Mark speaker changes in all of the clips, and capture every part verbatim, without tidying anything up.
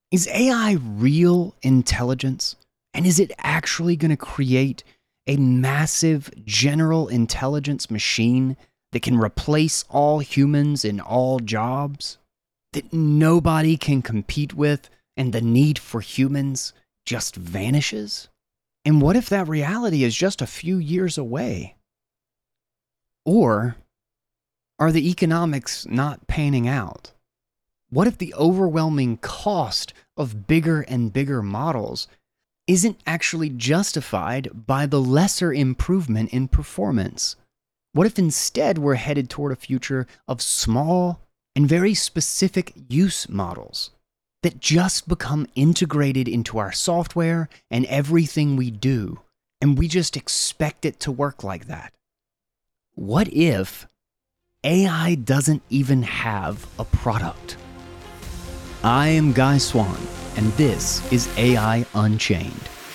Speaker 1: Is A I real intelligence? And is it actually going to create a massive general intelligence machine that can replace all humans in all jobs? That nobody can compete with and the need for humans just vanishes? And what if that reality is just a few years away? Or are the economics not panning out? What if the overwhelming cost of bigger and bigger models isn't actually justified by the lesser improvement in performance? What if instead we're headed toward a future of small and very specific use models that just become integrated into our software and everything we do, and we just expect it to work like that? What if A I doesn't even have a product? I am Guy Swan, and this is A I Unchained.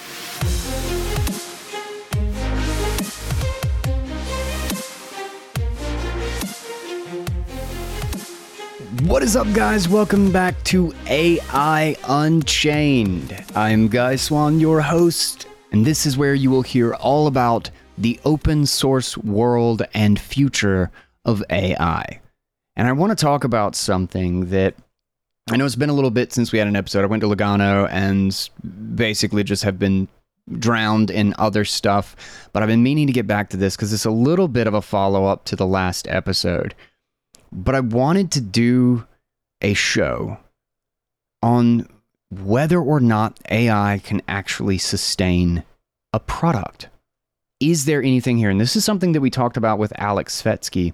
Speaker 1: What is up, guys? Welcome back to A I Unchained. I'm Guy Swan, your host, and this is where you will hear all about the open source world and future of A I. And I want to talk about something that I know it's been a little bit since we had an episode. I went to Lugano and basically just have been drowned in other stuff, but I've been meaning to get back to this because it's a little bit of a follow-up to the last episode. But I wanted to do a show on whether or not A I can actually sustain a product. Is there anything here? And this is something that we talked about with Alex Svetsky.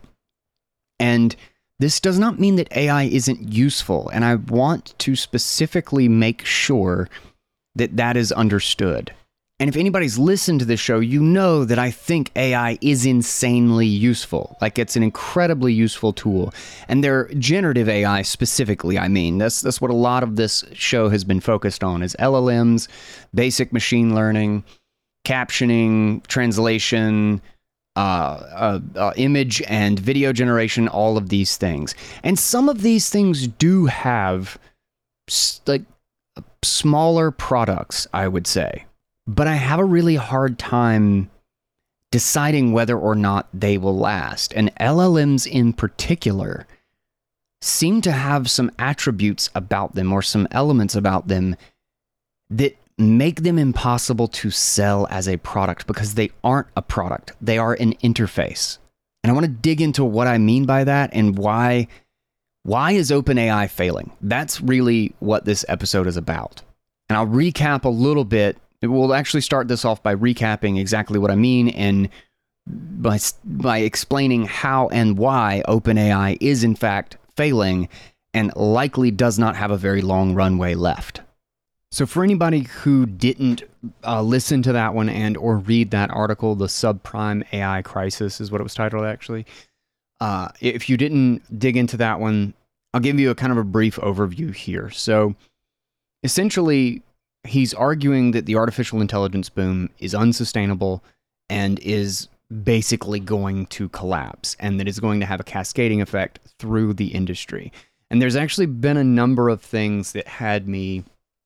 Speaker 1: And this does not mean that A I isn't useful, and I want to specifically make sure that that is understood. And if anybody's listened to this show, you know that I think A I is insanely useful. Like, it's an incredibly useful tool. And they're generative A I specifically, I mean. That's, that's what a lot of this show has been focused on, is L L Ms, basic machine learning, captioning, translation, Uh, uh, uh, image and video generation, all of these things. And some of these things do have s- like smaller products, I would say. But I have a really hard time deciding whether or not they will last. And L L Ms in particular seem to have some attributes about them or some elements about them that make them impossible to sell as a product because they aren't a product. They are an interface. And I want to dig into what I mean by that and why why is OpenAI failing? That's really what this episode is about. And I'll recap a little bit. We'll actually start this off by recapping exactly what I mean and by, by explaining how and why OpenAI is in fact failing and likely does not have a very long runway left. So for anybody who didn't uh, listen to that one and or read that article, the Subprime A I Crisis is what it was titled, actually. Uh, if you didn't dig into that one, I'll give you a kind of a brief overview here. So essentially, he's arguing that the artificial intelligence boom is unsustainable and is basically going to collapse, and that it's going to have a cascading effect through the industry. And there's actually been a number of things that had me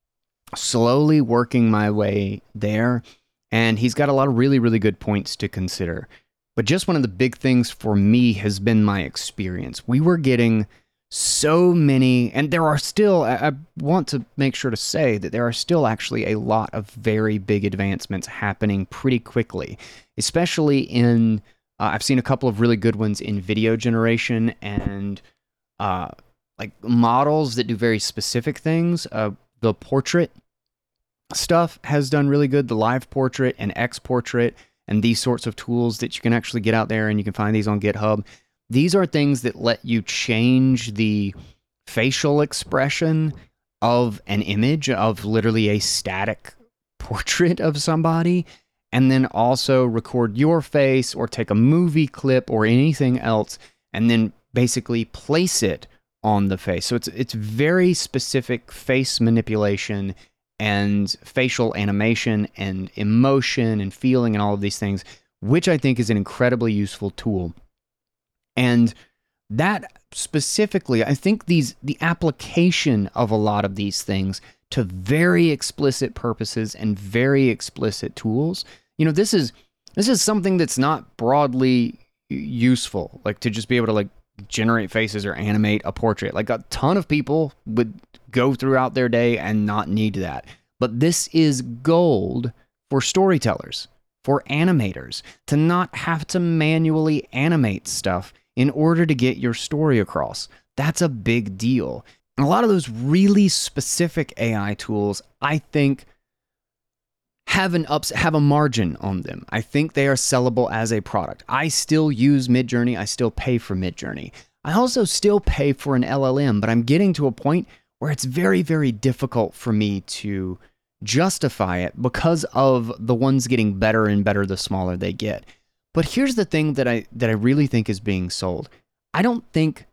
Speaker 1: slowly working my way there, and he's got a lot of really, really good points to consider. But just one of the big things for me has been my experience. We were getting so many, and there are still, I want to make sure to say that there are still actually a lot of very big advancements happening pretty quickly, especially in, uh, I've seen a couple of really good ones in video generation and uh, like models that do very specific things. Uh, the portrait stuff has done really good. The live portrait and X portrait and these sorts of tools that you can actually get out there, and you can find these on GitHub. These are things that let you change the facial expression of an image, of literally a static portrait of somebody, and then also record your face or take a movie clip or anything else, and then basically place it on the face. So it's it's very specific face manipulation and facial animation and emotion and feeling and all of these things, which I think is an incredibly useful tool. And That specifically, I think these the application of a lot of these things to very explicit purposes and very explicit tools, you know, this is this is something that's not broadly useful, like to just be able to like generate faces or animate a portrait. Like a ton of people would go throughout their day and not need that. But this is gold for storytellers, for animators, to not have to manually animate stuff in order to get your story across. That's a big deal. And a lot of those really specific A I tools, I think, have an ups have a margin on them. I think they are sellable as a product. I still use Midjourney. I still pay for Midjourney. I also still pay for an L L M, but I'm getting to a point where it's very, very difficult for me to justify it because of the ones getting better and better the smaller they get. But here's the thing that I that I really think is being sold. I don't think,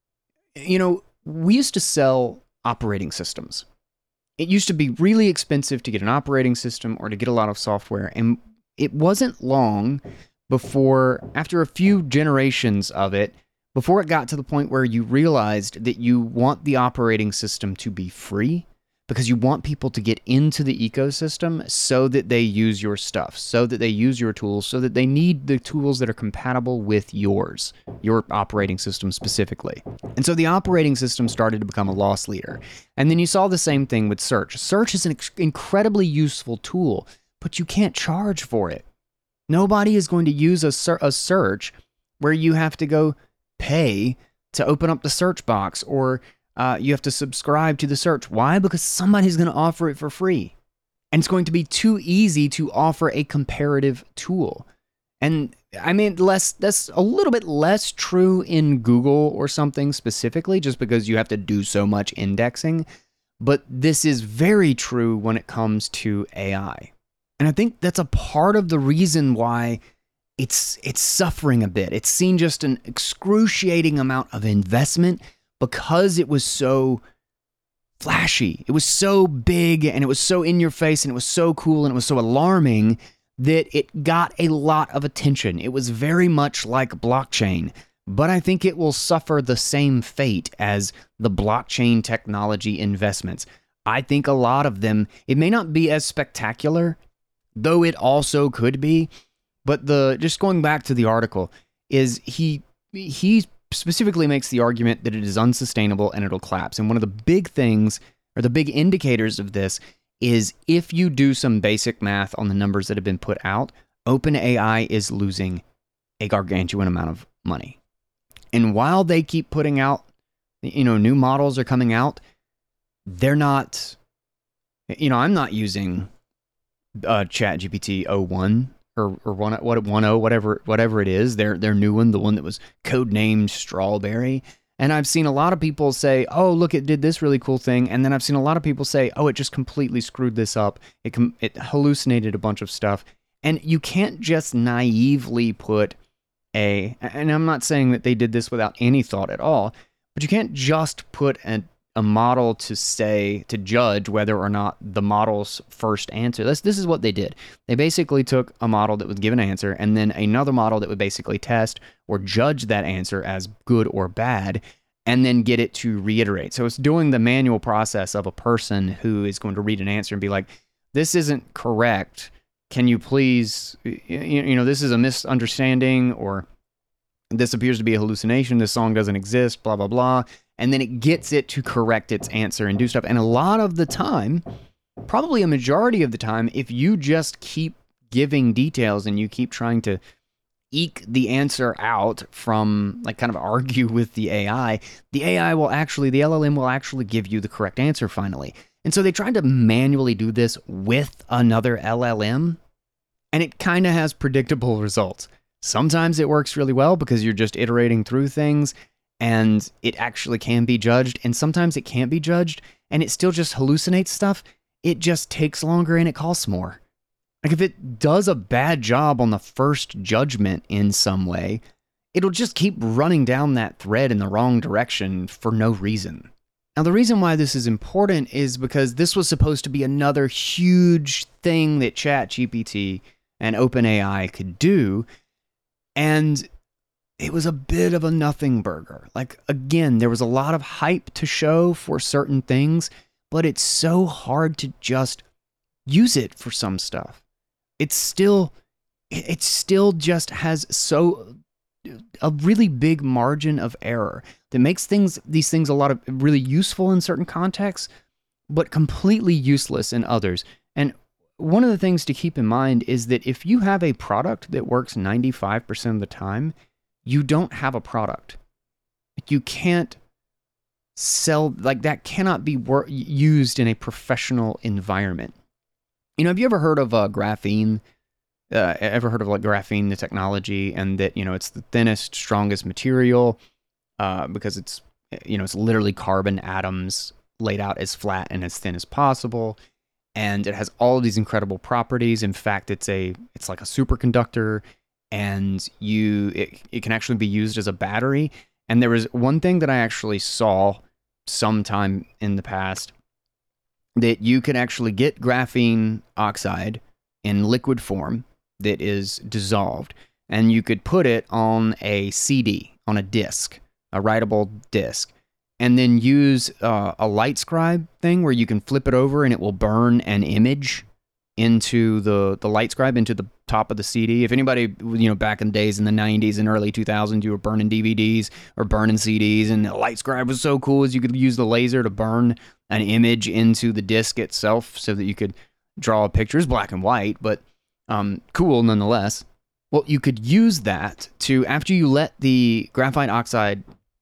Speaker 1: you know, we used to sell operating systems. It used to be really expensive to get an operating system or to get a lot of software. And it wasn't long before, after a few generations of it, before it got to the point where you realized that you want the operating system to be free because you want people to get into the ecosystem so that they use your stuff, so that they use your tools, so that they need the tools that are compatible with yours, your operating system specifically. And so the operating system started to become a loss leader. And then you saw the same thing with search. Search is an ex- incredibly useful tool, but you can't charge for it. Nobody is going to use a, ser- a search where you have to go pay to open up the search box, or Uh, you have to subscribe to the search. Why? Because somebody's going to offer it for free. And it's going to be too easy to offer a comparative tool. And I mean, less that's a little bit less true in Google or something specifically, just because you have to do so much indexing. But this is very true when it comes to A I. And I think that's a part of the reason why it's it's suffering a bit. It's seen just an excruciating amount of investment because it was so flashy, it was so big, and it was so in your face, and it was so cool, and it was so alarming that it got a lot of attention. It was very much like blockchain, but I think it will suffer the same fate as the blockchain technology investments. I think a lot of them, it may not be as spectacular, though it also could be, but the just going back to the article, is he he's specifically makes the argument that it is unsustainable and it'll collapse. And one of the big things, or the big indicators of this, is if you do some basic math on the numbers that have been put out, OpenAI is losing a gargantuan amount of money. And while they keep putting out, you know, new models are coming out, they're not, you know, I'm not using uh, ChatGPT oh one. Or, or one, what one oh, whatever whatever it is, their their new one, the one that was codenamed Strawberry. And I've seen a lot of people say, "Oh, look, it did this really cool thing," and then I've seen a lot of people say, "Oh, it just completely screwed this up. It com- it hallucinated a bunch of stuff." And you can't just naively put a, and I'm not saying that they did this without any thought at all, but you can't just put a a model to say, to judge whether or not the model's first answer. This, this is what they did. They basically took a model that would give an answer and then another model that would basically test or judge that answer as good or bad and then get it to reiterate. So it's doing the manual process of a person who is going to read an answer and be like, this isn't correct. Can you please, you know, this is a misunderstanding, or this appears to be a hallucination. This song doesn't exist, blah, blah, blah. And then it gets it to correct its answer and do stuff. And a lot of the time, probably a majority of the time, if you just keep giving details and you keep trying to eke the answer out from, like, kind of argue with the A I, the A I will actually, the L L M will actually give you the correct answer finally. And so they tried to manually do this with another L L M, and it kind of has predictable results. Sometimes it works really well because you're just iterating through things, and it actually can be judged, and sometimes it can't be judged, and it still just hallucinates stuff. It just takes longer and it costs more. Like, if it does a bad job on the first judgment in some way, it'll just keep running down that thread in the wrong direction for no reason. Now, the reason why this is important is because this was supposed to be another huge thing that ChatGPT and OpenAI could do, and it was a bit of a nothing burger. Like, again, there was a lot of hype to show for certain things, but it's so hard to just use it for some stuff. It's still, it still just has so a really big margin of error that makes things, these things a lot of really useful in certain contexts, but completely useless in others. And one of the things to keep in mind is that if you have a product that works ninety-five percent of the time, you don't have a product. You can't sell, like that cannot be wor- used in a professional environment. You know, have you ever heard of uh, graphene? Uh, ever heard of like graphene, the technology, and that, you know, it's the thinnest, strongest material uh, because it's, you know, it's literally carbon atoms laid out as flat and as thin as possible. And it has all of these incredible properties. In fact, it's a, it's like a superconductor, and you, it, it can actually be used as a battery. And there was one thing that I actually saw sometime in the past, that you could actually get graphene oxide in liquid form that is dissolved, and you could put it on a C D, on a disc, a writable disc, and then use uh, a light scribe thing where you can flip it over and it will burn an image into the, the light scribe, into the top of the C D. If anybody, you know, back in the days in the nineties and early two thousands, you were burning D V Ds or burning C Ds, and the light scribe was so cool as you could use the laser to burn an image into the disc itself so that you could draw a picture. It's black and white, but um, cool nonetheless. Well, you could use that to, after you let the graphite oxide,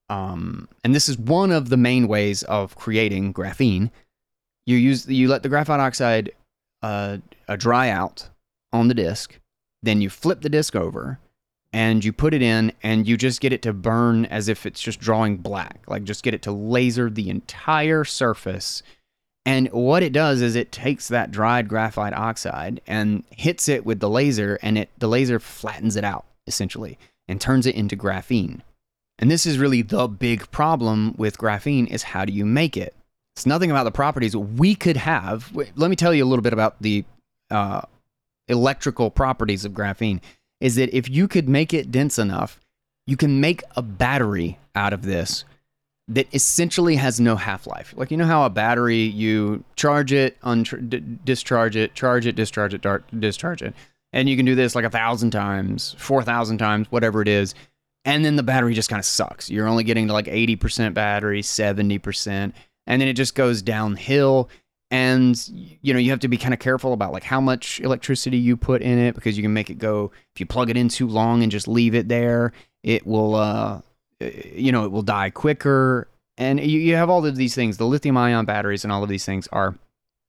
Speaker 1: um, and this is one of the main ways of creating graphene, you use, you let the graphite oxide uh, uh, dry out on the disc, then you flip the disc over and you put it in, and you just get it to burn as if it's just drawing black, like just get it to laser the entire surface. And what it does is it takes that dried graphite oxide and hits it with the laser, and it the laser flattens it out essentially and turns it into graphene. And this is really the big problem with graphene, is how do you make it? It's nothing about the properties we could have. Let me tell you a little bit about the uh, electrical properties of graphene, is that if you could make it dense enough, you can make a battery out of this that essentially has no half-life. Like, you know how a battery, you charge it, untr- d- discharge it, charge it, discharge it, dar- discharge it. And you can do this like a thousand times, four thousand times, whatever it is. And then the battery just kind of sucks. You're only getting to like eighty percent battery, seventy percent. And then it just goes downhill. And, you know, you have to be kind of careful about like how much electricity you put in it, because you can make it go, if you plug it in too long and just leave it there, it will, uh, you know, it will die quicker. And you, you have all of these things. The lithium ion batteries and all of these things are,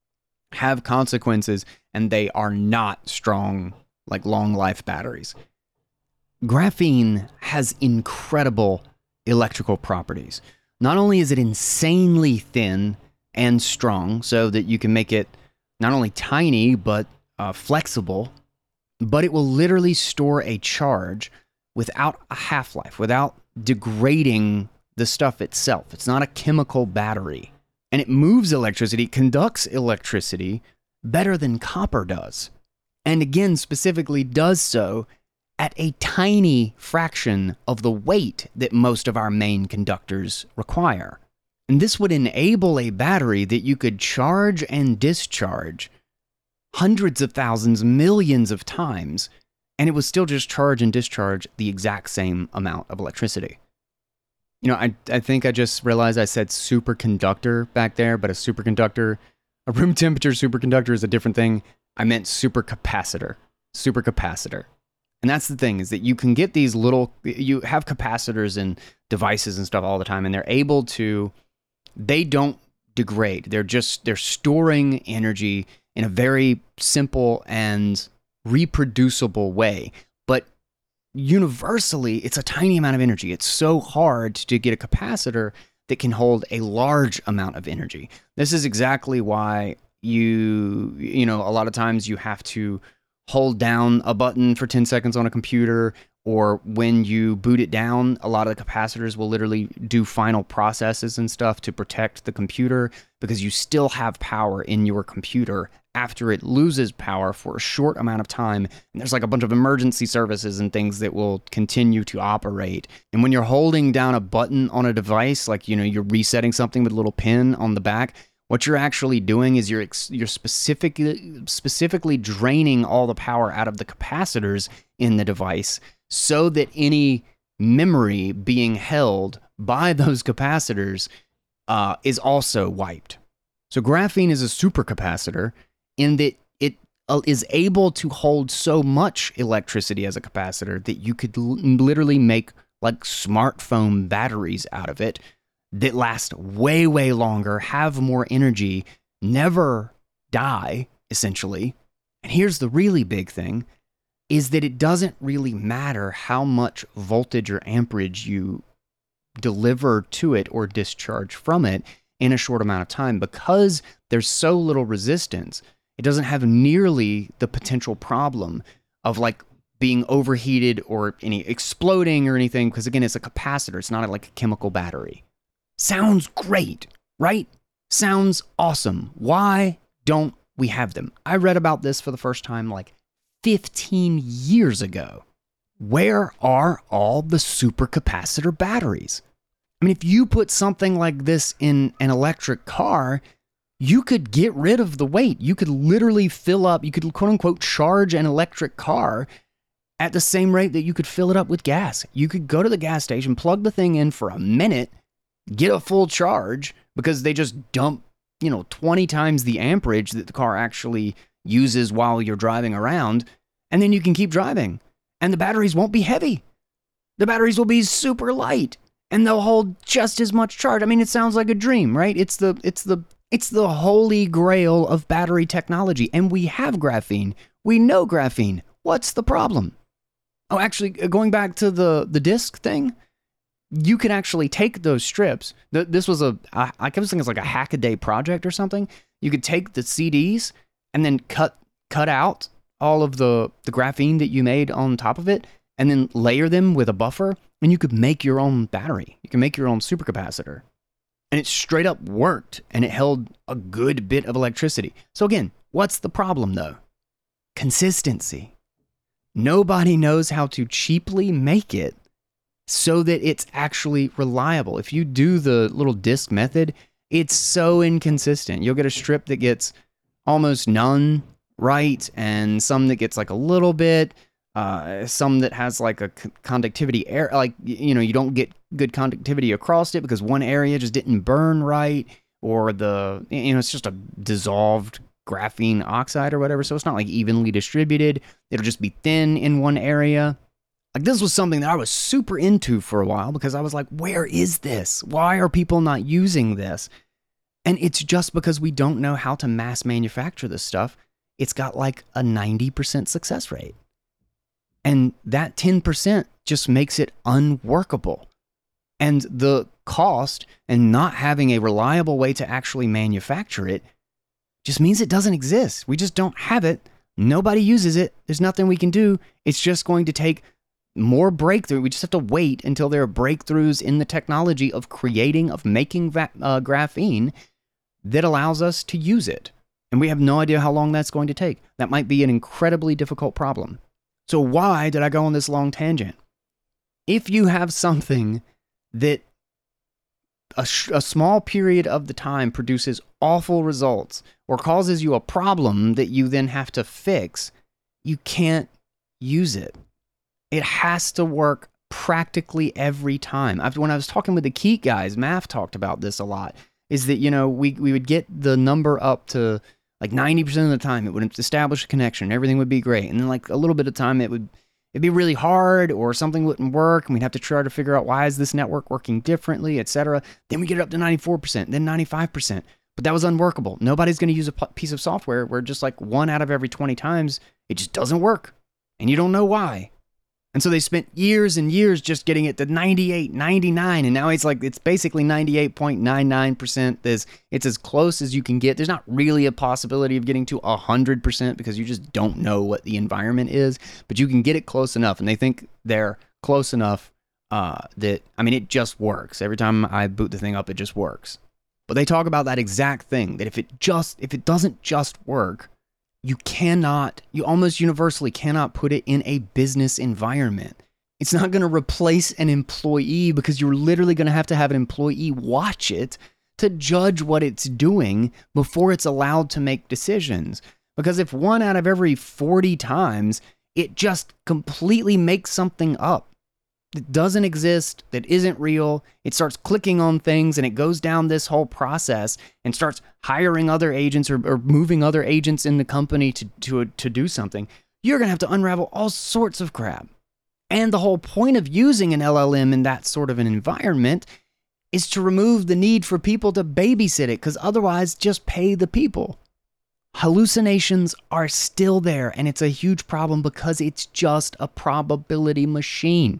Speaker 1: have consequences, and they are not strong, like long life batteries. Graphene has incredible electrical properties. Not only is it insanely thin and strong, so that you can make it not only tiny, but uh, flexible, but it will literally store a charge without a half-life, without degrading the stuff itself. It's not a chemical battery. And it moves electricity, conducts electricity better than copper does. And again, specifically does so at a tiny fraction of the weight that most of our main conductors require. And this would enable a battery that you could charge and discharge hundreds of thousands, millions of times, and it would still just charge and discharge the exact same amount of electricity. You know, I, I think I just realized I said superconductor back there, but a superconductor, a room temperature superconductor is a different thing. I meant supercapacitor, supercapacitor. And that's the thing, is that you can get these little, you have capacitors and devices and stuff all the time, and they're able to, they don't degrade. They're just, they're storing energy in a very simple and reproducible way. But universally, it's a tiny amount of energy. It's so hard to get a capacitor that can hold a large amount of energy. This is exactly why you, you know, a lot of times you have to hold down a button for ten seconds on a computer, or when you boot it down, a lot of the capacitors will literally do final processes and stuff to protect the computer, because you still have power in your computer after it loses power for a short amount of time. And there's like a bunch of emergency services and things that will continue to operate. And when you're holding down a button on a device, like, you know, you're resetting something with a little pin on the back, what you're actually doing is you're ex- you're specifically specifically draining all the power out of the capacitors in the device so that any memory being held by those capacitors uh, is also wiped. So graphene is a supercapacitor in that it uh, is able to hold so much electricity as a capacitor that you could l- literally make like smartphone batteries out of it that last way, way longer, have more energy, never die, essentially. And here's the really big thing, is that it doesn't really matter how much voltage or amperage you deliver to it or discharge from it in a short amount of time. Because there's so little resistance, it doesn't have nearly the potential problem of like being overheated or any exploding or anything, because again, it's a capacitor. It's not like a chemical battery. Sounds great, right? Sounds awesome. Why don't we have them? I read about this for the first time like fifteen years ago. Where are all the supercapacitor batteries? I mean, if you put something like this in an electric car, you could get rid of the weight. You could literally fill up, you could quote unquote charge an electric car at the same rate that you could fill it up with gas. You could go to the gas station, plug the thing in for a minute, get a full charge, because they just dump, you know, twenty times the amperage that the car actually uses while you're driving around, and then you can keep driving. And the batteries won't be heavy. The batteries will be super light, and they'll hold just as much charge. I mean, it sounds like a dream, right? It's the it's the it's the holy grail of battery technology, and we have graphene. We know graphene. What's the problem? Oh, actually, going back to the the disc thing, you could actually take those strips. This was a, I was thinking it's like a hack a day project or something. You could take the C Ds and then cut cut out all of the, the graphene that you made on top of it, and then layer them with a buffer, and you could make your own battery. You can make your own supercapacitor. And it straight up worked, and it held a good bit of electricity. So again, what's the problem though? Consistency. Nobody knows how to cheaply make it so that it's actually reliable. If you do the little disc method, it's so inconsistent. You'll get a strip that gets almost none right, and some that gets like a little bit, uh, some that has like a c- conductivity error, like, you know, you don't get good conductivity across it because one area just didn't burn right, or the, you know, it's just a dissolved graphene oxide or whatever, so it's not like evenly distributed. It'll just be thin in one area. Like, this was something that I was super into for a while because I was like, where is this? Why are people not using this? And it's just because we don't know how to mass manufacture this stuff. It's got like a ninety percent success rate. And that ten percent just makes it unworkable. And the cost and not having a reliable way to actually manufacture it just means it doesn't exist. We just don't have it. Nobody uses it. There's nothing we can do. It's just going to take more breakthrough. We just have to wait until there are breakthroughs in the technology of creating, of making va- uh, graphene that allows us to use it. And we have no idea how long that's going to take. That might be an incredibly difficult problem. So why did I go on this long tangent? If you have something that a, sh- a small period of the time produces awful results or causes you a problem that you then have to fix, you can't use it. It has to work practically every time. I've, when I was talking with the Keat guys, Math talked about this a lot, is that, you know, we, we would get the number up to like ninety percent of the time. It would establish a connection. Everything would be great. And then like a little bit of time, it would it'd be really hard, or something wouldn't work, and we'd have to try to figure out why is this network working differently, et cetera. Then we get it up to ninety-four percent, then ninety-five percent. But that was unworkable. Nobody's going to use a piece of software where just like one out of every twenty times, it just doesn't work. And you don't know why. And so they spent years and years just getting it to ninety-eight, ninety-nine, and now it's like, it's basically ninety-eight point nine nine percent. There's, it's as close as you can get. There's not really a possibility of getting to one hundred percent because you just don't know what the environment is, but you can get it close enough, and they think they're close enough uh, that, I mean, it just works. Every time I boot the thing up, it just works. But they talk about that exact thing, that if it just, if it doesn't just work, you cannot, you almost universally cannot put it in a business environment. It's not going to replace an employee because you're literally going to have to have an employee watch it to judge what it's doing before it's allowed to make decisions. Because if one out of every forty times, it just completely makes something up that doesn't exist, that isn't real, it starts clicking on things and it goes down this whole process and starts hiring other agents or, or moving other agents in the company to, to, to do something, you're going to have to unravel all sorts of crap. And the whole point of using an L L M in that sort of an environment is to remove the need for people to babysit it, because otherwise just pay the people. Hallucinations are still there, and it's a huge problem because it's just a probability machine.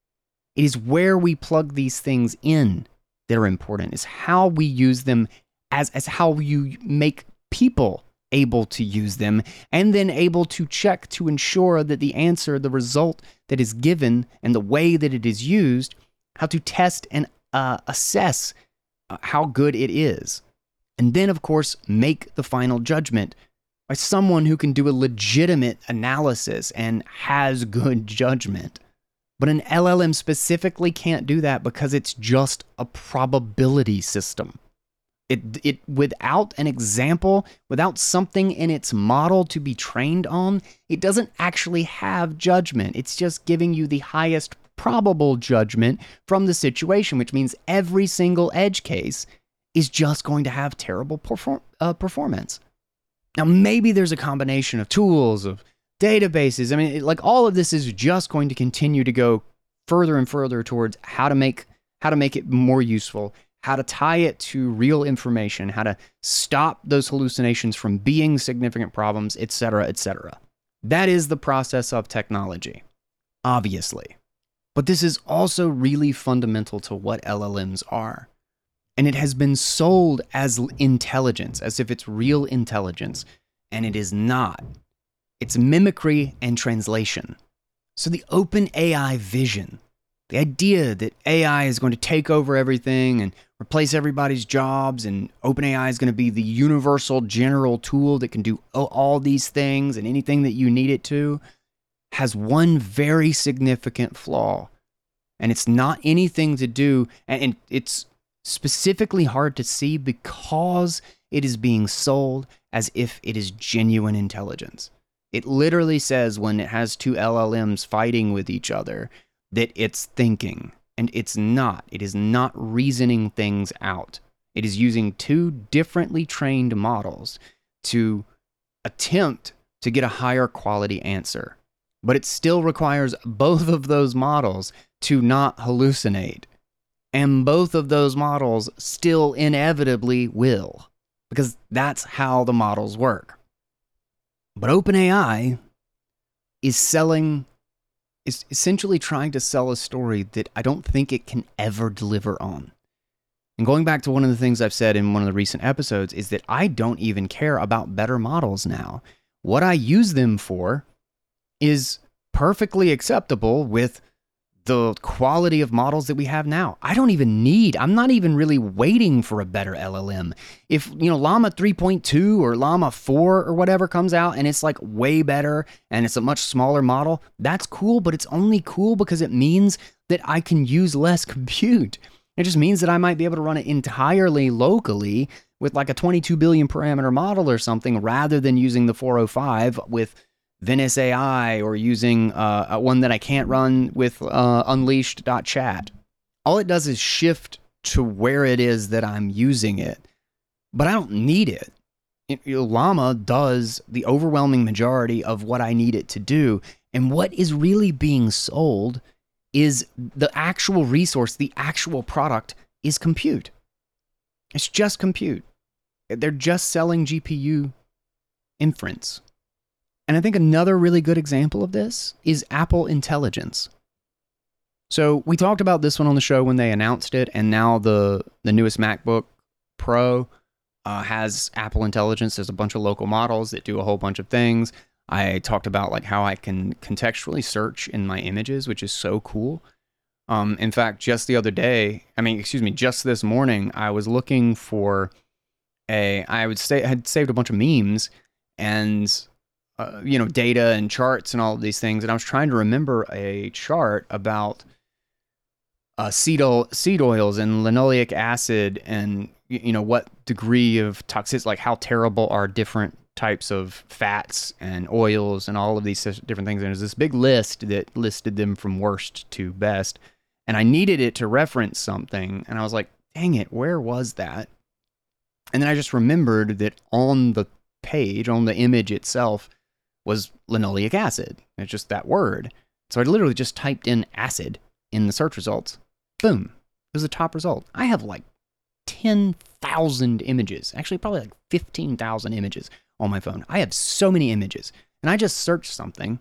Speaker 1: It is where we plug these things in that are important. It's how we use them as, as how you make people able to use them, and then able to check to ensure that the answer, the result that is given, and the way that it is used, how to test and uh, assess uh, how good it is. And then, of course, make the final judgment by someone who can do a legitimate analysis and has good judgment. But an L L M specifically can't do that because it's just a probability system. It, it without an example, without something in its model to be trained on, it doesn't actually have judgment. It's just giving you the highest probable judgment from the situation, which means every single edge case is just going to have terrible perform- uh, performance. Now, maybe there's a combination of tools, of databases. I mean, it, like all of this is just going to continue to go further and further towards how to make how to make it more useful, how to tie it to real information, how to stop those hallucinations from being significant problems, et cetera, et cetera. That is the process of technology, obviously. But this is also really fundamental to what L L Ms are. And it has been sold as intelligence, as if it's real intelligence, and it is not. It's mimicry and translation. So the OpenAI vision, the idea that A I is going to take over everything and replace everybody's jobs, and OpenAI is going to be the universal general tool that can do all these things and anything that you need it to, has one very significant flaw. And it's not anything to do, and it's specifically hard to see because it is being sold as if it is genuine intelligence. It literally says when it has two L L Ms fighting with each other that it's thinking, and it's not. It is not reasoning things out. It is using two differently trained models to attempt to get a higher quality answer. But it still requires both of those models to not hallucinate. And both of those models still inevitably will, because that's how the models work. But OpenAI is selling, is essentially trying to sell a story that I don't think it can ever deliver on. And going back to one of the things I've said in one of the recent episodes is that I don't even care about better models now. What I use them for is perfectly acceptable with the quality of models that we have now. I don't even need, I'm not even really waiting for a better L L M. If, you know, Llama three point two or Llama four or whatever comes out and it's like way better and it's a much smaller model, that's cool, but it's only cool because it means that I can use less compute. It just means that I might be able to run it entirely locally with like a twenty-two billion parameter model or something, rather than using the four oh five with Venice A I, or using uh, one that I can't run with uh, unleashed dot chat. All it does is shift to where it is that I'm using it, but I don't need it. it. Llama does the overwhelming majority of what I need it to do, and what is really being sold is the actual resource, the actual product is compute. It's just compute. They're just selling G P U inference. And I think another really good example of this is Apple Intelligence. So we talked about this one on the show when they announced it, and now the, the newest MacBook Pro uh, has Apple Intelligence. There's a bunch of local models that do a whole bunch of things. I talked about like how I can contextually search in my images, which is so cool. Um, in fact, just the other day, I mean, excuse me, just this morning, I was looking for a, I would say, I had saved a bunch of memes, and uh, you know, data and charts and all of these things. And I was trying to remember a chart about uh, seed, oil, seed oils and linoleic acid and, you know, what degree of toxicity, like how terrible are different types of fats and oils and all of these different things. And there's this big list that listed them from worst to best. And I needed it to reference something. And I was like, dang it, where was that? And then I just remembered that on the page, on the image itself, was linoleic acid. It's just that word. So I literally just typed in acid in the search results. Boom. It was the top result. I have like ten thousand images. Actually, probably like fifteen thousand images on my phone. I have so many images. And I just searched something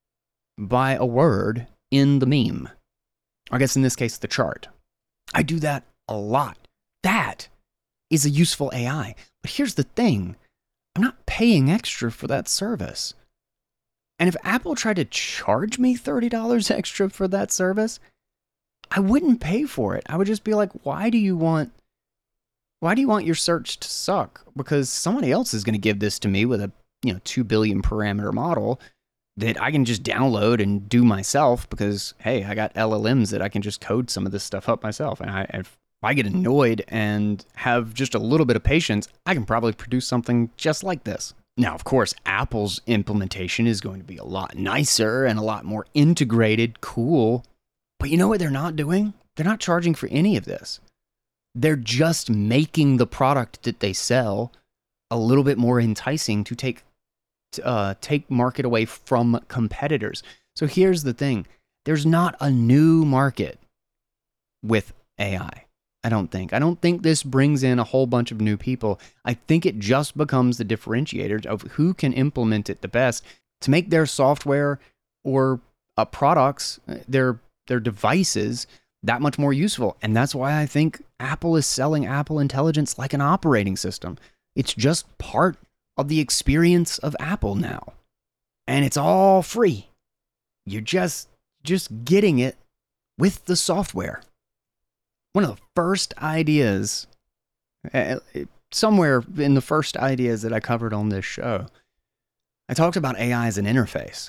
Speaker 1: by a word in the meme. I guess in this case, the chart. I do that a lot. That is a useful A I. But here's the thing. I'm not paying extra for that service. And if Apple tried to charge me thirty dollars extra for that service, I wouldn't pay for it. I would just be like, why do you want, why do you want your search to suck? Because somebody else is going to give this to me with a, you know, two billion parameter model that I can just download and do myself because, hey, I got L L Ms that I can just code some of this stuff up myself. And I, if I get annoyed and have just a little bit of patience, I can probably produce something just like this. Now, of course, Apple's implementation is going to be a lot nicer and a lot more integrated, cool. But you know what they're not doing? They're not charging for any of this. They're just making the product that they sell a little bit more enticing to take uh, take market away from competitors. So here's the thing. There's not a new market with A I. I don't think. I don't think this brings in a whole bunch of new people. I think it just becomes the differentiator of who can implement it the best to make their software or uh, products, their their devices, that much more useful. And that's why I think Apple is selling Apple Intelligence like an operating system. It's just part of the experience of Apple now. And it's all free. You're just just getting it with the software. One of the first ideas, uh, somewhere in the first ideas that I covered on this show, I talked about A I as an interface.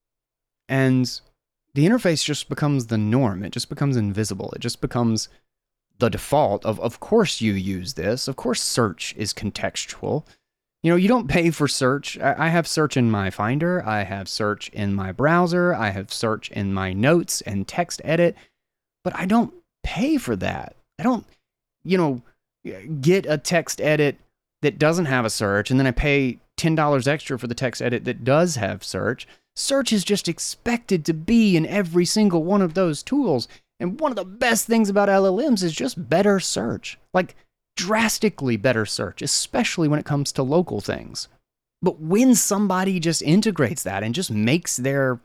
Speaker 1: And the interface just becomes the norm. It just becomes invisible. It just becomes the default of, of course you use this. Of course search is contextual. You know, you don't pay for search. I, I have search in my Finder. I have search in my browser. I have search in my notes and text edit. But I don't pay for that. I don't, you know, get a text edit that doesn't have a search and then I pay ten dollars extra for the text edit that does have search. Search is just expected to be in every single one of those tools. And one of the best things about L L Ms is just better search. Like drastically better search, especially when it comes to local things. But when somebody just integrates that and just makes their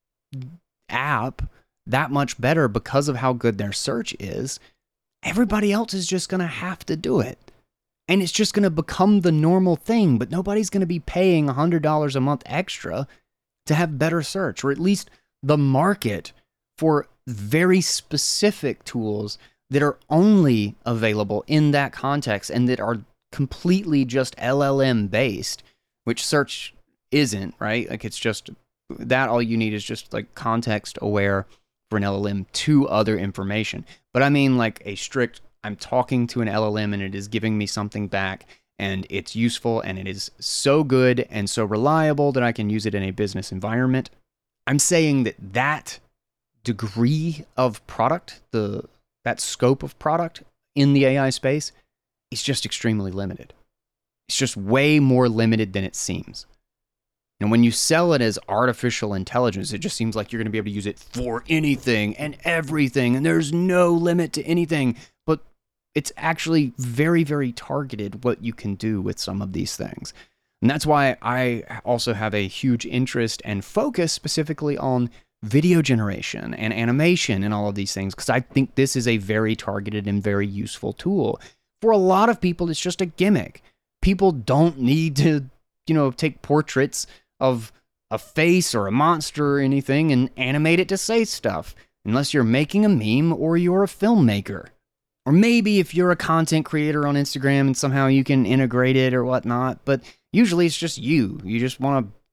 Speaker 1: app that much better because of how good their search is, everybody else is just going to have to do it. And it's just going to become the normal thing, but nobody's going to be paying one hundred dollars a month extra to have better search, or at least the market for very specific tools that are only available in that context and that are completely just L L M based, which search isn't, right? Like it's just that all you need is just like context aware for an L L M to other information. But I mean like a strict, I'm talking to an L L M and it is giving me something back and it's useful and it is so good and so reliable that I can use it in a business environment. I'm saying that that degree of product, the that scope of product in the A I space is just extremely limited. It's just way more limited than it seems. And when you sell it as artificial intelligence, it just seems like you're going to be able to use it for anything and everything, and there's no limit to anything. But it's actually very, very targeted what you can do with some of these things. And that's why I also have a huge interest and focus specifically on video generation and animation and all of these things, because I think this is a very targeted and very useful tool. For a lot of people, it's just a gimmick. People don't need to, you know, take portraits of a face or a monster or anything and animate it to say stuff, unless you're making a meme or you're a filmmaker. Or maybe if you're a content creator on Instagram and somehow you can integrate it or whatnot, but usually it's just you. You just want to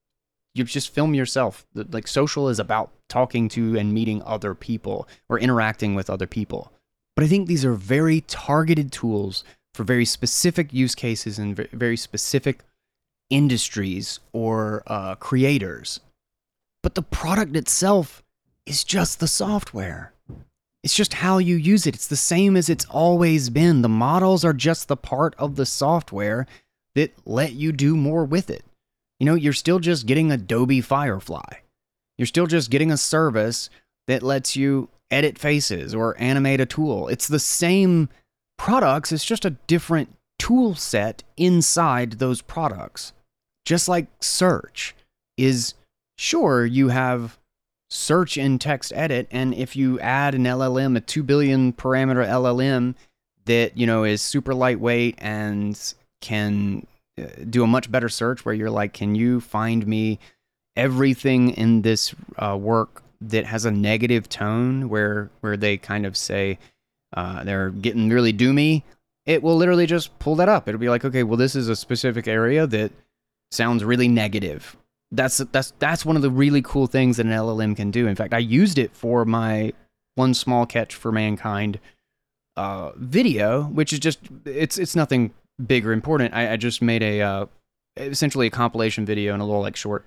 Speaker 1: you just film yourself. Like, social is about talking to and meeting other people or interacting with other people. But I think these are very targeted tools for very specific use cases and very specific industries or uh, creators. But the product itself is just the software. It's just how you use it. It's the same as it's always been. The models are just the part of the software that let you do more with it. You know, you're still just getting Adobe Firefly. You're still just getting a service that lets you edit faces or animate a tool. It's the same products. It's just a different tool set inside those products. Just like search is, sure, you have search in text edit, and if you add an L L M, a two billion parameter L L M that, you know, is super lightweight and can do a much better search where you're like, can you find me everything in this uh, work that has a negative tone where where they kind of say uh, they're getting really doomy, it will literally just pull that up. It'll be like, okay, well, this is a specific area that sounds really negative. That's that's that's one of the really cool things that an L L M can do. In fact, I used it for my One Small Catch for Mankind uh, video, which is just, it's it's nothing big or important. I, I just made a uh, essentially a compilation video and a little like short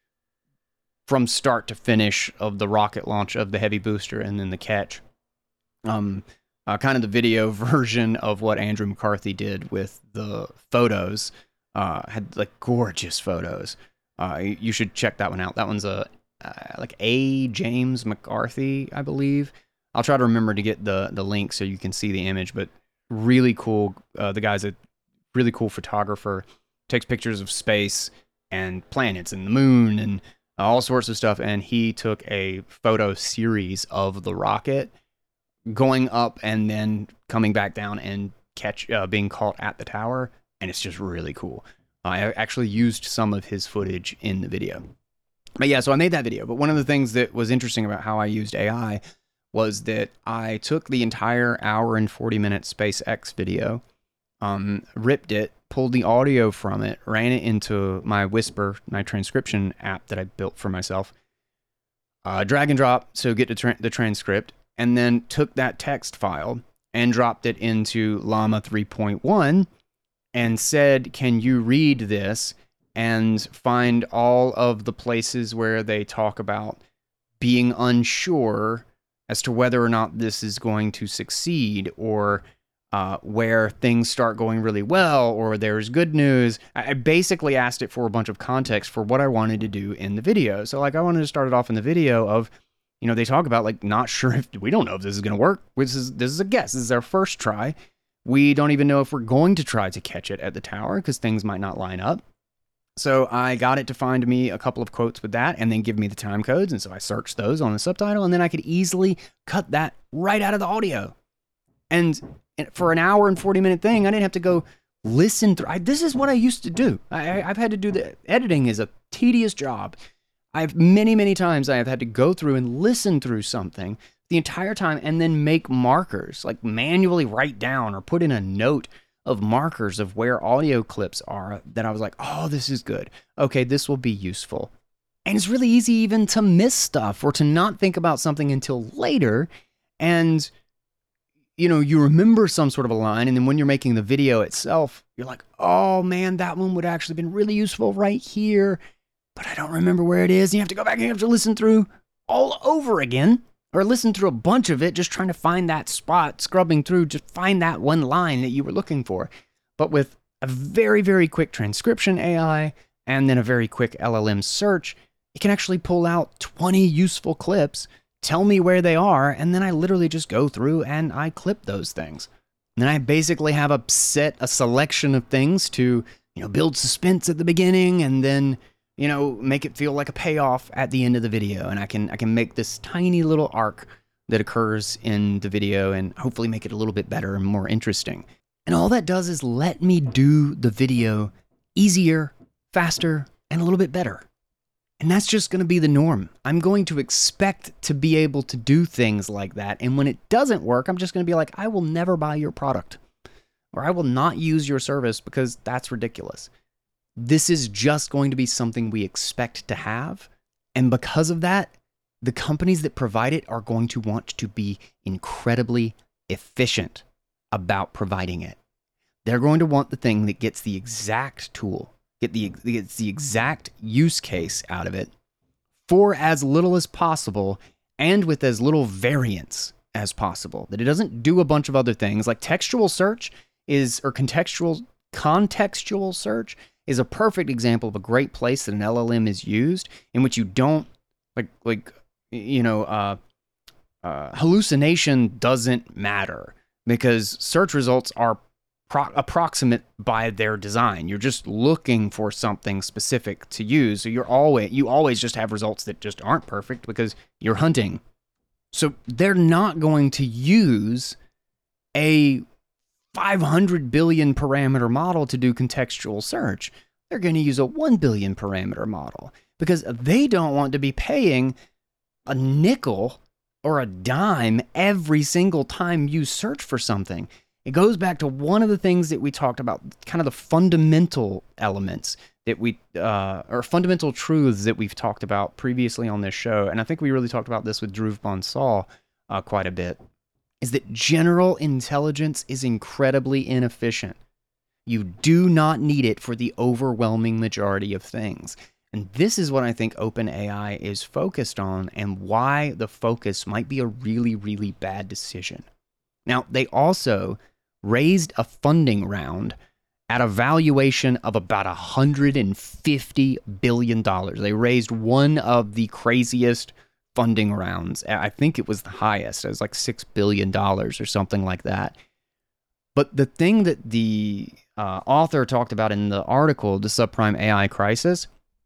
Speaker 1: from start to finish of the rocket launch of the Heavy booster and then the catch. Um, uh, kind of the video version of what Andrew McCarthy did with the photos. Uh, had like gorgeous photos. Uh, you should check that one out. That one's a uh, like A. James McCarthy, I believe. I'll try to remember to get the the link so you can see the image. But really cool. Uh, the guy's a really cool photographer. Takes pictures of space and planets and the moon and all sorts of stuff. And he took a photo series of the rocket going up and then coming back down and catch uh, being caught at the tower. And it's just really cool. I actually used some of his footage in the video. But yeah, so I made that video. But one of the things that was interesting about how I used A I was that I took the entire hour and forty minute SpaceX video, um, ripped it, pulled the audio from it, ran it into my Whisper, my transcription app that I built for myself, uh, drag and drop, so get the, tra- the transcript, and then took that text file and dropped it into Llama three point one, and said, can you read this and find all of the places where they talk about being unsure as to whether or not this is going to succeed, or uh, where things start going really well, or there's good news. I basically asked it for a bunch of context for what I wanted to do in the video. So like I wanted to start it off in the video of, you know, they talk about like, not sure if, we don't know if this is going to work. This is, this is a guess. This is our first try. We don't even know if we're going to try to catch it at the tower because things might not line up. So I got it to find me a couple of quotes with that and then give me the time codes. And so I searched those on the subtitle, and then I could easily cut that right out of the audio. And for an hour and forty minute thing, I didn't have to go listen through. I, this is what I used to do. I, I've had to do the editing is a tedious job. I've many, many times I have had to go through and listen through something the entire time and then make markers, like manually write down or put in a note of markers of where audio clips are that I was like, oh, this is good. Okay, this will be useful. And it's really easy even to miss stuff or to not think about something until later. And, you know, you remember some sort of a line, and then when you're making the video itself, you're like, oh man, that one would actually been really useful right here, but I don't remember where it is. And you have to go back and you have to listen through all over again. Or listen through a bunch of it, just trying to find that spot, scrubbing through, just find that one line that you were looking for. But with a very, very quick transcription A I and then a very quick L L M search, it can actually pull out twenty useful clips, tell me where they are, and then I literally just go through and I clip those things. And then I basically have a set, a selection of things to, you know, build suspense at the beginning and then, you know, make it feel like a payoff at the end of the video. And I can I can make this tiny little arc that occurs in the video and hopefully make it a little bit better and more interesting. And all that does is let me do the video easier, faster, and a little bit better. And that's just going to be the norm. I'm going to expect to be able to do things like that. And when it doesn't work, I'm just going to be like, I will never buy your product, or I will not use your service because that's ridiculous. This is just going to be something we expect to have. And because of that, the companies that provide it are going to want to be incredibly efficient about providing it. They're going to want the thing that gets the exact tool, get the, gets the exact use case out of it for as little as possible and with as little variance as possible. That it doesn't do a bunch of other things. Like textual search is, or contextual, contextual search is a perfect example of a great place that an L L M is used, in which you don't, like, like you know, uh, uh, hallucination doesn't matter because search results are pro- approximate by their design. You're just looking for something specific to use. So you're always, you always just have results that just aren't perfect because you're hunting. So they're not going to use a five hundred billion parameter model to do contextual search. They're going to use a one billion parameter model because they don't want to be paying a nickel or a dime every single time you search for something. It goes back to one of the things that we talked about, kind of the fundamental elements that we, uh, or fundamental truths that we've talked about previously on this show. And I think we really talked about this with Dhruv Bansal uh, quite a bit, is that general intelligence is incredibly inefficient. You do not need it for the overwhelming majority of things. And this is what I think OpenAI is focused on and why the focus might be a really, really bad decision. Now, they also raised a funding round at a valuation of about one hundred fifty billion dollars. They raised one of the craziest funding rounds. I think it was the highest. It was like six billion dollars or something like that. But the thing that the uh, author talked about in the article, The Subprime A I Crisis,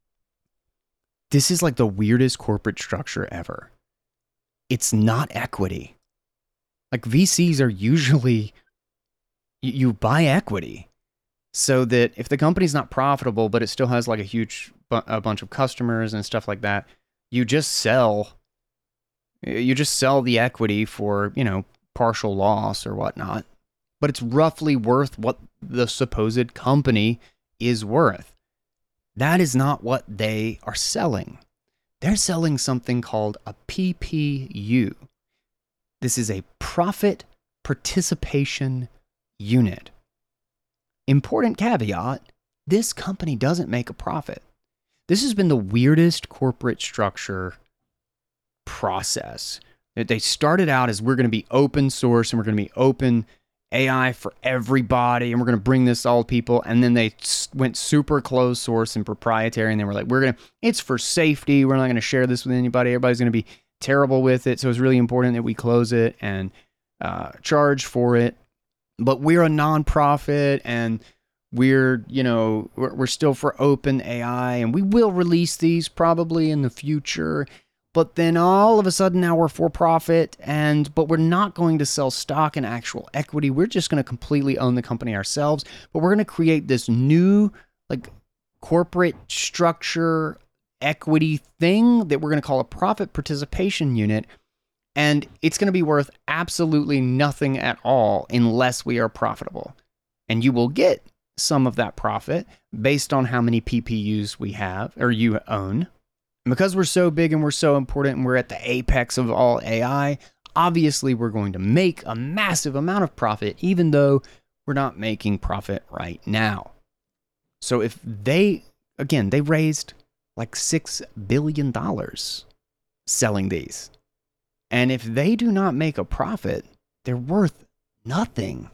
Speaker 1: this is like the weirdest corporate structure ever. It's not equity. Like V Cs are usually, you, you buy equity so that if the company's not profitable, but it still has like a huge, bu- a bunch of customers and stuff like that, you just sell, you just sell the equity for, you know, partial loss or whatnot. But it's roughly worth what the supposed company is worth. That is not what they are selling. They're selling something called a P P U. This is a profit participation unit. Important caveat, this company doesn't make a profit. This has been the weirdest corporate structure process. They started out as we're going to be open source and we're going to be open A I for everybody, and we're going to bring this to all people. And then they went super closed source and proprietary, and they were like, we're going to, it's for safety. We're not going to share this with anybody. Everybody's going to be terrible with it. So it's really important that we close it and uh, charge for it. But we're a nonprofit, and we're, you know, we're, we're still for open A I, and we will release these probably in the future. But then all of a sudden now we're for profit, and but we're not going to sell stock and actual equity. We're just going to completely own the company ourselves. But we're going to create this new like corporate structure equity thing that we're going to call a profit participation unit. And it's going to be worth absolutely nothing at all unless we are profitable. And you will get some of that profit based on how many P P Us we have or you own. And because we're so big and we're so important and we're at the apex of all A I, obviously we're going to make a massive amount of profit, even though we're not making profit right now. So if they, again, they raised like six billion dollars selling these. And if they do not make a profit, they're worth nothing.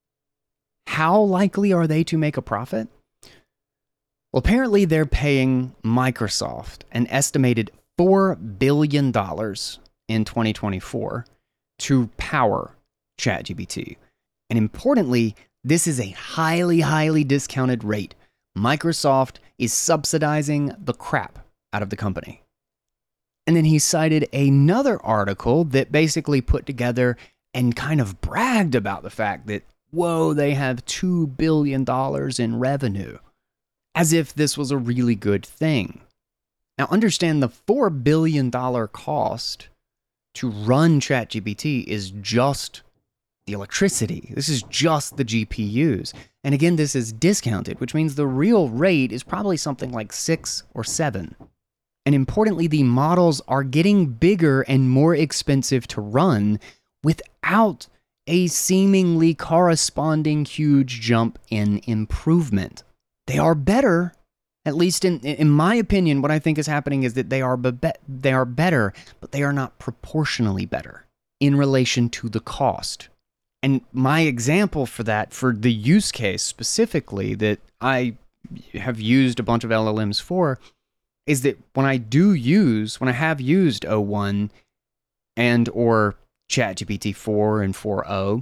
Speaker 1: How likely are they to make a profit? Well, apparently they're paying Microsoft an estimated four billion dollars in twenty twenty-four to power ChatGPT. And importantly, this is a highly, highly discounted rate. Microsoft is subsidizing the crap out of the company. And then he cited another article that basically put together and kind of bragged about the fact that, whoa, they have two billion dollars in revenue, as if this was a really good thing. Now understand the four billion dollars cost to run ChatGPT is just the electricity. This is just the G P Us. And again, this is discounted, which means the real rate is probably something like six or seven. And importantly, the models are getting bigger and more expensive to run without a seemingly corresponding huge jump in improvement. They are better, at least in in my opinion. What I think is happening is that they are be- they are better, but they are not proportionally better in relation to the cost. And my example for that, for the use case specifically that I have used a bunch of L L Ms for, is that when I do use, when I have used o one and or ChatGPT four and four point oh,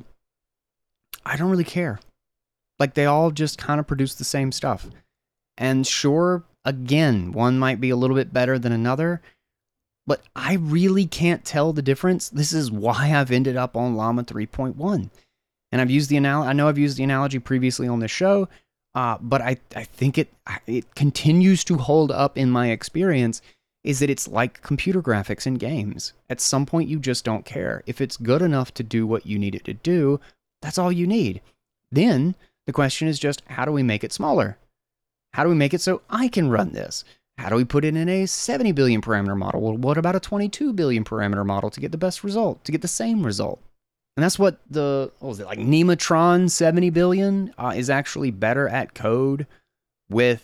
Speaker 1: I don't really care. Like, they all just kind of produce the same stuff. And sure, again, one might be a little bit better than another, but I really can't tell the difference. This is why I've ended up on Llama three point one. And I've used the analogy, I know I've used the analogy previously on the show, uh, but I, I think it it continues to hold up in my experience, is that it's like computer graphics in games. At some point, you just don't care. If it's good enough to do what you need it to do, that's all you need. Then the question is just, how do we make it smaller? How do we make it so I can run this? How do we put it in a seventy billion parameter model? Well, what about a twenty-two billion parameter model to get the best result, to get the same result? And that's what the, what was it, like Nematron seventy billion uh, is actually better at code with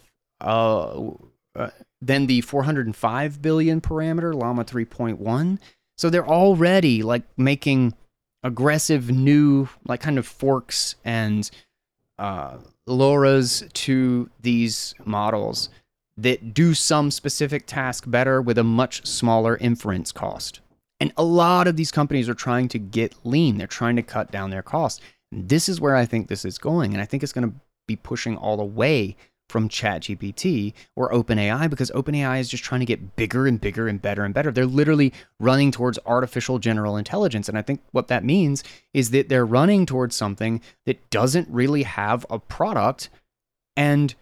Speaker 1: uh, uh, than the four hundred five billion parameter Llama three point one. So they're already like making aggressive new, like kind of forks and uh, LoRa's to these models that do some specific task better with a much smaller inference cost. And a lot of these companies are trying to get lean. They're trying to cut down their costs. And this is where I think this is going. And I think it's going to be pushing all the way from ChatGPT or OpenAI, because OpenAI is just trying to get bigger and bigger and better and better. They're literally running towards artificial general intelligence. And I think what that means is that they're running towards something that doesn't really have a product and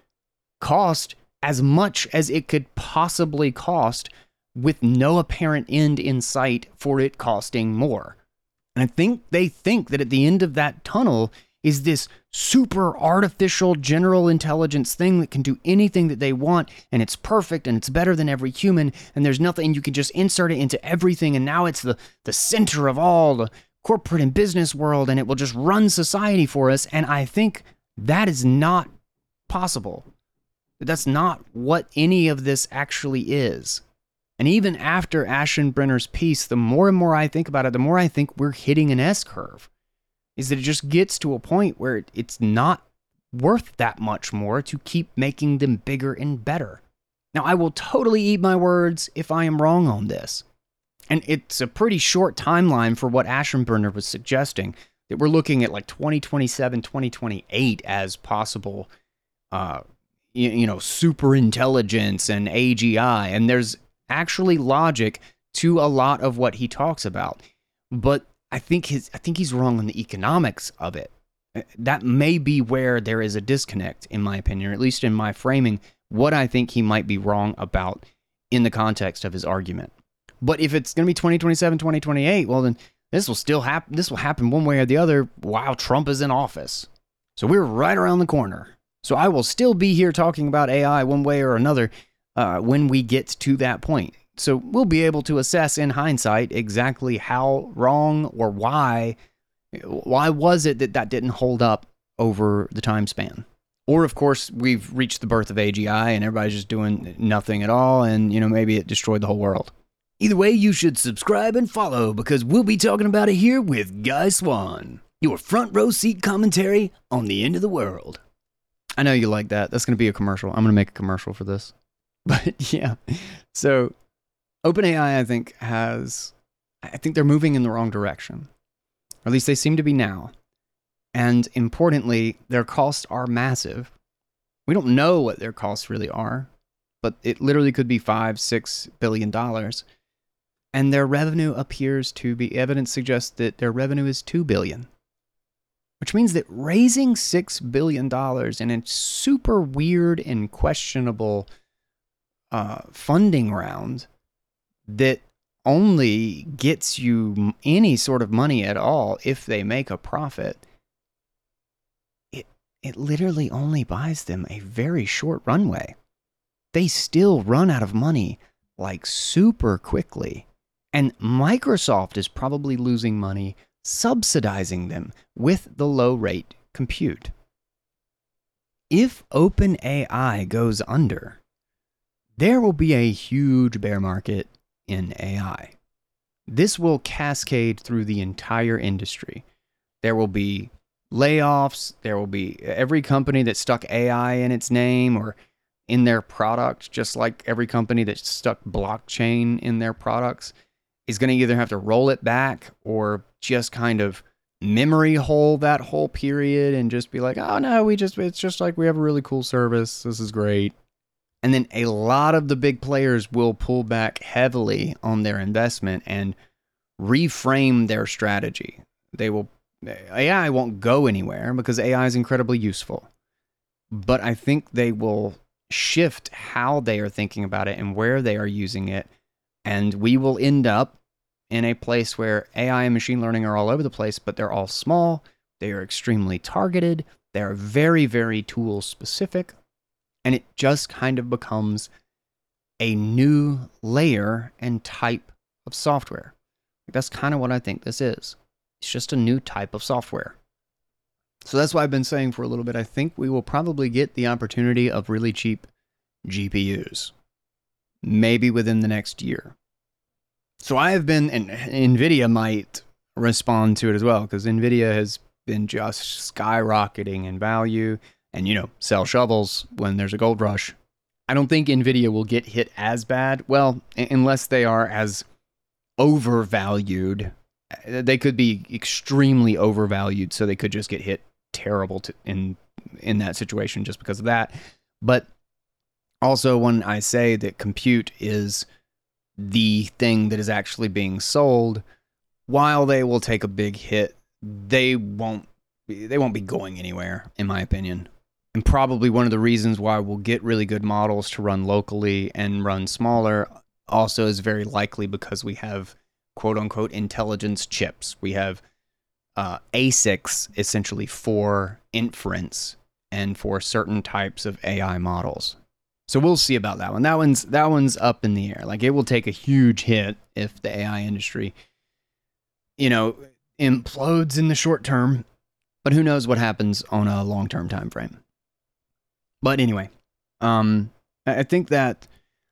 Speaker 1: cost as much as it could possibly cost, with no apparent end in sight for it costing more. And I think they think that at the end of that tunnel is this super artificial general intelligence thing that can do anything that they want, and it's perfect, and it's better than every human, and there's nothing, you can just insert it into everything, and now it's the, the center of all the corporate and business world, and it will just run society for us. And I think that is not possible. That's not what any of this actually is. And even after Aschenbrenner's piece, the more and more I think about it, the more I think we're hitting an S-curve. Is that it just gets to a point where it's not worth that much more to keep making them bigger and better. Now, I will totally eat my words if I am wrong on this. And it's a pretty short timeline for what Aschenbrenner was suggesting, that we're looking at like twenty twenty-seven, twenty twenty-eight as possible, uh, you, you know, super intelligence and A G I. And there's actually logic to a lot of what he talks about. But I think his I think he's wrong on the economics of it. That may be where there is a disconnect, in my opinion, or at least in my framing, what I think he might be wrong about in the context of his argument. But if it's going to be twenty twenty-seven, twenty twenty-eight, well, then this will still happen. This will happen one way or the other while Trump is in office. So we're right around the corner. So I will still be here talking about A I one way or another uh, when we get to that point. So we'll be able to assess in hindsight exactly how wrong or why, why was it that that didn't hold up over the time span. Or, of course, we've reached the birth of A G I and everybody's just doing nothing at all, and, you know, maybe it destroyed the whole world. Either way, you should subscribe and follow, because we'll be talking about it here with Guy Swan, your front row seat commentary on the end of the world. I know you like that. That's going to be a commercial. I'm going to make a commercial for this. But, yeah. So OpenAI, I think, has, I think they're moving in the wrong direction. Or at least they seem to be now. And importantly, their costs are massive. We don't know what their costs really are, but it literally could be five, six billion dollars. And their revenue appears to be, evidence suggests that their revenue is two billion dollars. Which means that raising six billion dollars in a super weird and questionable uh, funding round that only gets you any sort of money at all if they make a profit. It it literally only buys them a very short runway. They still run out of money like super quickly. And Microsoft is probably losing money subsidizing them with the low rate compute. If OpenAI goes under, there will be a huge bear market in A I. This will cascade through the entire industry. There will be layoffs. There will be every company that stuck A I in its name or in their product, just like every company that stuck blockchain in their products, is going to either have to roll it back or just kind of memory hole that whole period and just be like, oh no, we just, it's just like we have a really cool service. This is great. And then a lot of the big players will pull back heavily on their investment and reframe their strategy. They will, A I won't go anywhere because A I is incredibly useful. But I think they will shift how they are thinking about it and where they are using it. And we will end up in a place where A I and machine learning are all over the place, but they're all small. They are extremely targeted. They are very, very tool specific. And it just kind of becomes a new layer and type of software. That's kind of what I think this is. It's just a new type of software. So that's why I've been saying for a little bit, I think we will probably get the opportunity of really cheap G P Us. Maybe within the next year. So I have been, and NVIDIA might respond to it as well, because NVIDIA has been just skyrocketing in value. And, you know, sell shovels when there's a gold rush. I don't think NVIDIA will get hit as bad. Well, unless they are as overvalued. They could be extremely overvalued, so they could just get hit terrible to, in in that situation just because of that. But also, when I say that compute is the thing that is actually being sold, while they will take a big hit, they won't they won't be going anywhere, in my opinion. And probably one of the reasons why we'll get really good models to run locally and run smaller also is very likely because we have quote unquote intelligence chips. We have uh, A SICs essentially for inference and for certain types of A I models. So we'll see about that one. That one's that one's up in the air. Like, it will take a huge hit if the A I industry, you know, implodes in the short term. But who knows what happens on a long-term time frame. But anyway, um, I think that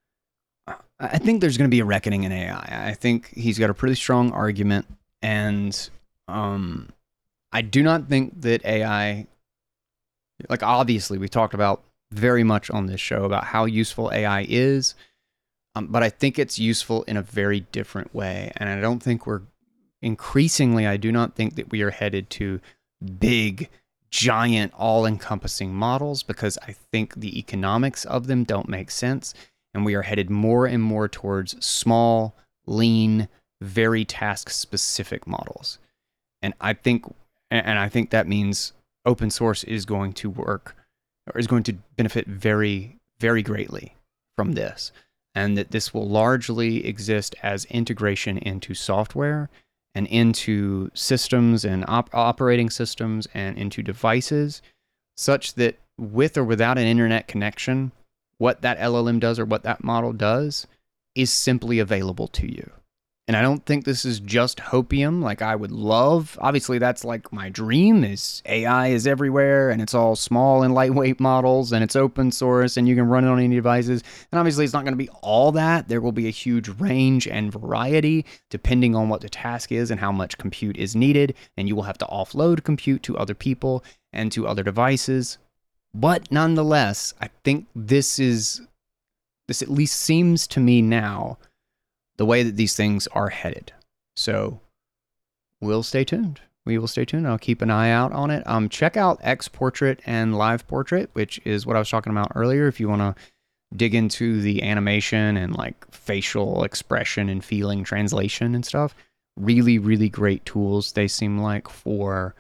Speaker 1: I think there's going to be a reckoning in A I. I think he's got a pretty strong argument, and um, I do not think that A I, like obviously we talked about very much on this show about how useful A I is, um, but I think it's useful in a very different way, and I don't think we're increasingly. I do not think that we are headed to big, giant, all-encompassing models, because I think the economics of them don't make sense, and we are headed more and more towards small, lean, very task-specific models. And I think, and I think that means open source is going to work, or is going to benefit very, very greatly from this, and that this will largely exist as integration into software and into systems and op- operating systems and into devices, such that with or without an internet connection, what that L L M does or what that model does is simply available to you. And I don't think this is just hopium like I would love. Obviously, that's like my dream is A I is everywhere and it's all small and lightweight models and it's open source and you can run it on any devices. And obviously, it's not going to be all that. There will be a huge range and variety depending on what the task is and how much compute is needed. And you will have to offload compute to other people and to other devices. But nonetheless, I think this is, this at least seems to me now, the way that these things are headed. So we'll stay tuned. We will stay tuned. I'll keep an eye out on it. Um, check out XPortrait and Live Portrait, which is what I was talking about earlier. If you want to dig into the animation and like facial expression and feeling translation and stuff, really, really great tools. They seem like for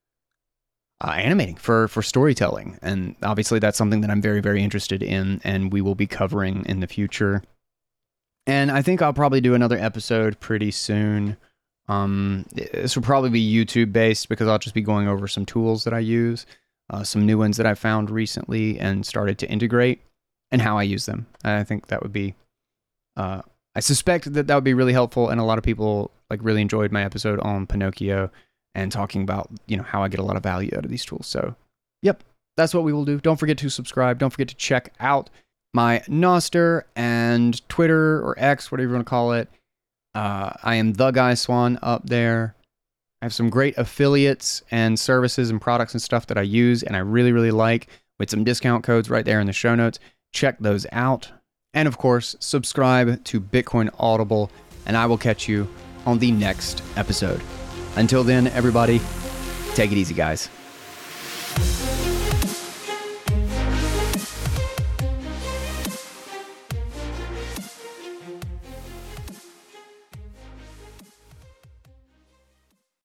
Speaker 1: uh, animating, for for storytelling, and obviously that's something that I'm very, very interested in, and we will be covering in the future. And I think I'll probably do another episode pretty soon. Um, this will probably be YouTube based because I'll just be going over some tools that I use, uh, some new ones that I found recently and started to integrate, and how I use them. And I think that would be, uh, I suspect that that would be really helpful. And a lot of people like really enjoyed my episode on Pinocchio and talking about, you know, how I get a lot of value out of these tools. So, yep, that's what we will do. Don't forget to subscribe. Don't forget to check out my Nostr and Twitter or X, whatever you want to call it. Uh, I am the Guy Swan up there. I have some great affiliates and services and products and stuff that I use and I really, really like, with some discount codes right there in the show notes. Check those out. And of course, subscribe to Bitcoin Audible, and I will catch you on the next episode. Until then, everybody, take it easy, guys.